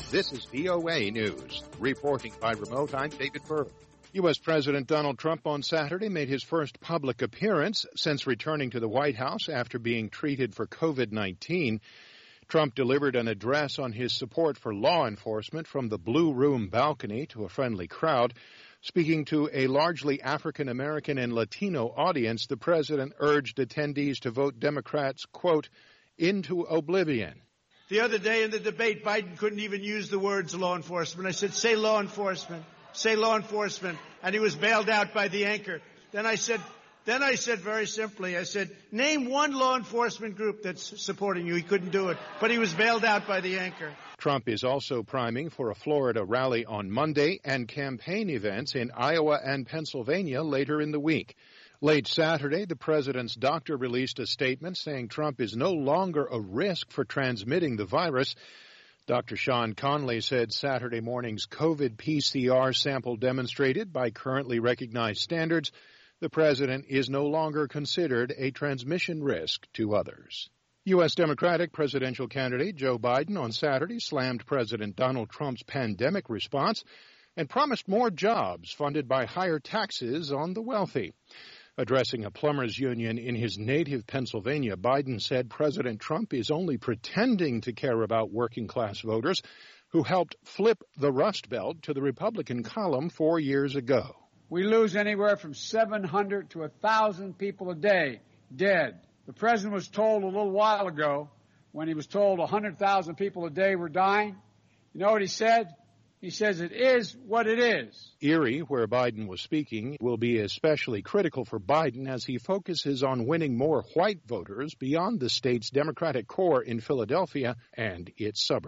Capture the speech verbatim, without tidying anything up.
This is V O A News. Reporting by remote, I'm David Burr. U S. President Donald Trump on Saturday made his first public appearance since returning to the White House after being treated for covid nineteen. Trump delivered an address on his support for law enforcement from the Blue Room balcony to a friendly crowd. Speaking to a largely African American and Latino audience, the president urged attendees to vote Democrats, quote, into oblivion. The other day in the debate, Biden couldn't even use the words law enforcement. I said, say law enforcement, say law enforcement, and he was bailed out by the anchor. Then I said, then I said very simply, I said, name one law enforcement group that's supporting you. He couldn't do it, but he was bailed out by the anchor. Trump is also priming for a Florida rally on Monday and campaign events in Iowa and Pennsylvania later in the week. Late Saturday, the president's doctor released a statement saying Trump is no longer a risk for transmitting the virus. Doctor Sean Conley said Saturday morning's COVID P C R sample demonstrated by currently recognized standards the president is no longer considered a transmission risk to others. U S. Democratic presidential candidate Joe Biden on Saturday slammed President Donald Trump's pandemic response and promised more jobs funded by higher taxes on the wealthy. Addressing a plumbers union in his native Pennsylvania, Biden said President Trump is only pretending to care about working-class voters who helped flip the Rust Belt to the Republican column four years ago. We lose anywhere from seven hundred to one thousand people a day dead. The president was told a little while ago, when he was told one hundred thousand people a day were dying, you know what he said? He says it is what it is. Erie, where Biden was speaking, will be especially critical for Biden as he focuses on winning more white voters beyond the state's Democratic core in Philadelphia and its suburbs.